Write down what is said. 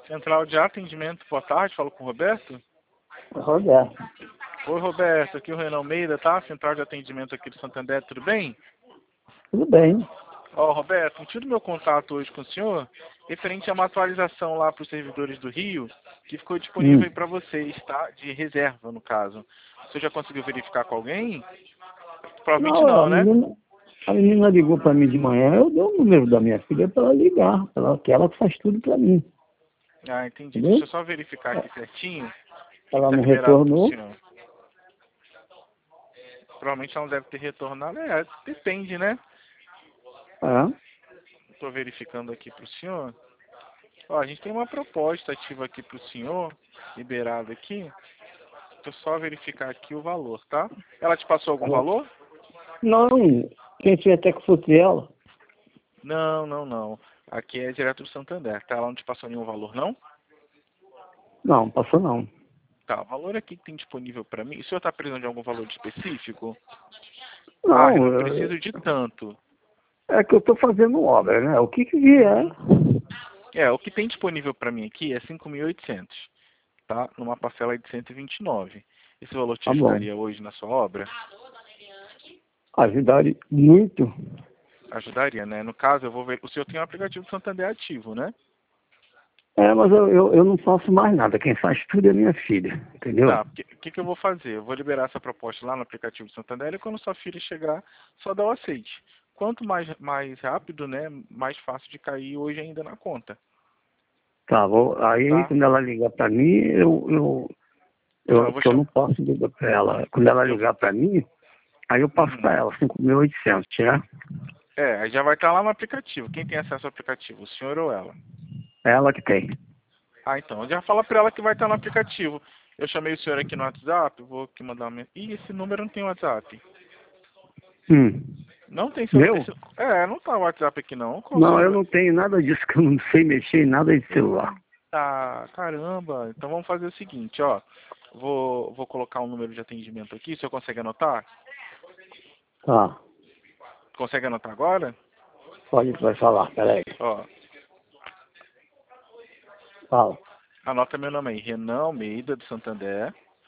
Central de atendimento, boa tarde, falo com o Roberto. Roberto. Oi, Roberto, aqui é o Renan Almeida, tá? Central de atendimento aqui do Santander, tudo bem? Tudo bem. Ó, Roberto, eu tive meu contato hoje com o senhor, referente a uma atualização lá para os servidores do Rio, que ficou disponível aí para vocês, tá? De reserva, no caso. Você já conseguiu verificar com alguém? Provavelmente Não, não, né? a menina ligou para mim de manhã, eu dei o número da minha filha para ela ligar, que ela faz tudo para mim. Ah, entendi. Entendeu? Deixa eu só verificar aqui certinho. O que Ela está não liberado para o retornou. senhor? Provavelmente ela não deve ter retornado. É, depende, né? Ah, Estou verificando aqui para o senhor. Ó, a gente tem uma proposta ativa aqui para o senhor, liberada aqui. Deixa eu só verificar aqui o valor, tá? Ela te passou algum ela... valor? Não, quem fez até que fosse ela. Não, não, não. Aqui é direto do Santander, tá? Ela não te passou nenhum valor, não? Não, passou não. Tá, o valor aqui que tem disponível para mim. O senhor está precisando de algum valor específico? Ah, Não, Renan, preciso de tanto. é que eu estou fazendo obra, né? O que vier. Uhum. É, o que tem disponível para mim aqui é 5.800, tá? Numa parcela de 129. Esse valor te Tá bom. ajudaria hoje na sua obra? Ajudaria muito. Ajudaria, né? No caso, eu vou ver. O senhor tem um aplicativo do Santander ativo, né? É, mas eu não faço mais nada. Quem faz tudo é minha filha, entendeu? Tá, o que eu vou fazer? Eu vou liberar essa proposta lá no aplicativo do Santander e quando sua filha chegar, só dá o aceite. Quanto mais rápido, né? Mais fácil de cair hoje ainda na conta. Tá, aí Tá? quando ela ligar pra mim, Não, eu vou que eu chamar. não posso ligar pra ela. Quando ela Eu... ligar pra mim, aí eu passo pra Uhum. ela, 5.800, né? É, aí já vai estar lá no aplicativo. Quem tem acesso ao aplicativo, o senhor ou ela? É ela que tem. Ah, então. Eu já fala pra ela que vai estar no aplicativo. Eu chamei o senhor aqui no WhatsApp, vou aqui mandar uma... Ih, esse número não tem WhatsApp. Hum. Não tem seu... Meu? Não tá o WhatsApp aqui não. Qual o seu Não, eu número? não tenho nada disso, que eu não sei mexer em nada de celular. Eita, caramba. Então vamos fazer o seguinte, ó. Vou colocar um número de atendimento aqui. O senhor consegue anotar? Tá, Consegue anotar agora? vai falar, peraí. Ó, Fala. anota meu nome aí. Renan Almeida, do Santander.